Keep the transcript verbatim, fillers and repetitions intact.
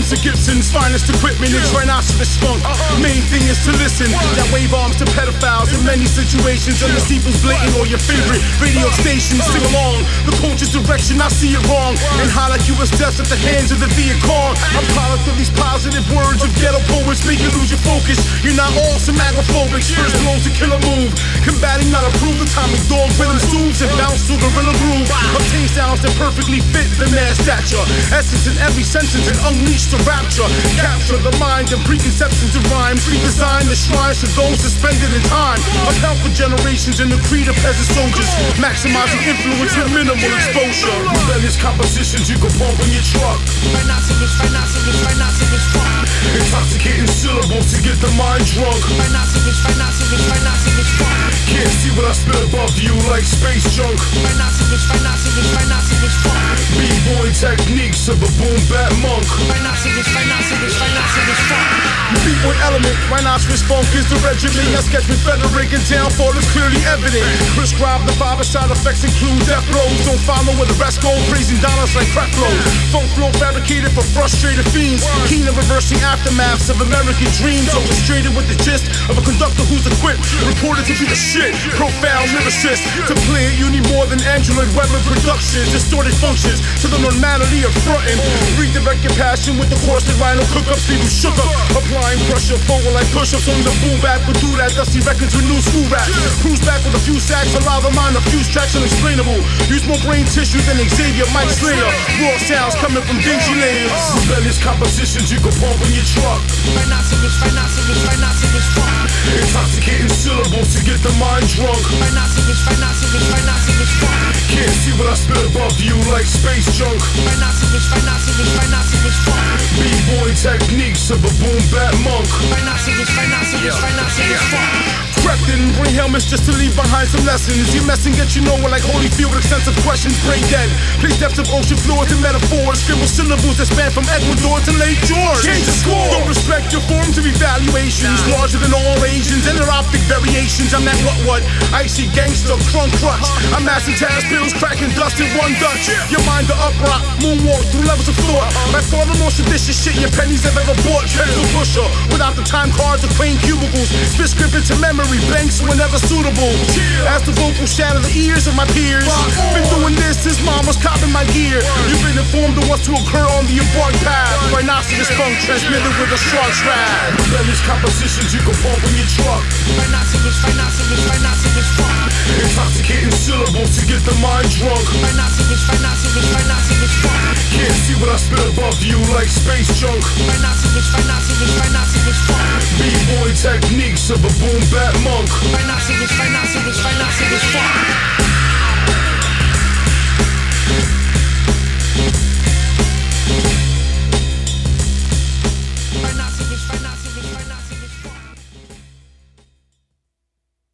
drums are Gibson's finest equipment. It's rhinoceros funk. Main thing is to listen. That wave arms to pedophiles in many situations. On the steeples blatant or your favorite radio station. Sing along. The culture's direction, I see it wrong. And highlight you as deaths at the hands of the Viet Cong. I'm product of these positive words of ghetto poets. Make you lose your focus. You're not all some agrophobics. First blows to kill a move. Combating, not approve. The timing dog rhythm stools and bounce to gorilla groove. Obtain sounds that perfectly fit the man's stature. Essence in every sentence and unleash the rapture. Capture the mind and preconceptions of rhymes. Redesign the shrines to those suspended in time. Upheld for generations in the creed of peasant soldiers. Maximizing influence with minimal exposure. Rebellious compositions you can pump in your truck. Rhinoceros, rhinoceros, rhinoceros funk. Intoxicating syllables to get the mind drunk. Rhinoceros, rhinoceros, rhinoceros funk. Can't see what I spit above you like space junk. Rhinoceros, rhinoceros, rhinoceros funk. B-boy techniques of a boom bat monk. Rhinoceros, rhinoceros, rhinoceros funk. The B-boy element, rhinoceros funk is the regimen. I sketch with Frederick and downfall is clearly evident. Prescribe the five side effects include death blows. Don't follow where the rest go, praising dollars like crack flow. Funk flow fabricated for frustrated fiends. Keen of reversing aftermaths of American dreams. Orchestrated with the gist of a conductor who's equipped, reported to be the shit. Profound lyricist. To play it, you need more than Android Weather Productions. Distorted functions to the normality of frontin'. Redirect your passion with the coarse that rhino cook-ups leave you shook up. Applying pressure forward like push-ups on the boom back. But do that dusty records with new school raps. Cruise back with a few sacks, allow the mind to fuse tracks unexplainable. Use more brain tissue than Xavier, Mike Slater. Raw sounds coming from dingy layers. Rebellious compositions you can pump in your truck. Rhinoceros, rhinoceros, rhinoceros funk. Intoxicating syllables to get the mind drunk. Rhinoceros, rhinoceros, rhinoceros funk. Can't see what I spit above you like space junk. Rhinoceros, rhinoceros, rhinoceros funk. B-boy techniques of a boom bat monk. Rhinoceros, rhinoceros, rhinoceros funk. Crept in, bring helmets just to leave behind some lessons. You mess and get you nowhere like Holyfield with extensive questions. Brain dead, place depths of ocean floors and metaphors. Scribble syllables that span from Ecuador to Lake George. Change the score. Don't respect your forms of evaluations. Larger than all Asians and their optic variations. I'm that what what? Icy gangster, crunk crutch. I'm master Taz pills, cracking dust in one Dutch. Your mind the uprock, moonwalk through levels of thought. By far the most seditious shit your pennies have ever bought. Pencil pusher, without the time cards or plain cubicles. Spit script into memory, blanks whenever suitable. As the vocals shatter the ears of my peers. Been doing this since mom was copping my gear. You've been informed of what's to occur on the embarked path. Rhinoceros funk transmitted with a strong strap. Rebellious compositions you can pump in your truck. Rhinoceros, rhinoceros, rhinoceros funk. Intoxicating syllables to get the mind drunk. Rhinoceros, rhinoceros, rhinoceros funk. Can't see what I spit above you like space junk. Rhinoceros, rhinoceros, rhinoceros funk. B-boy techniques of a boom bat monk. Rhinoceros, rhinoceros, rhinoceros funk.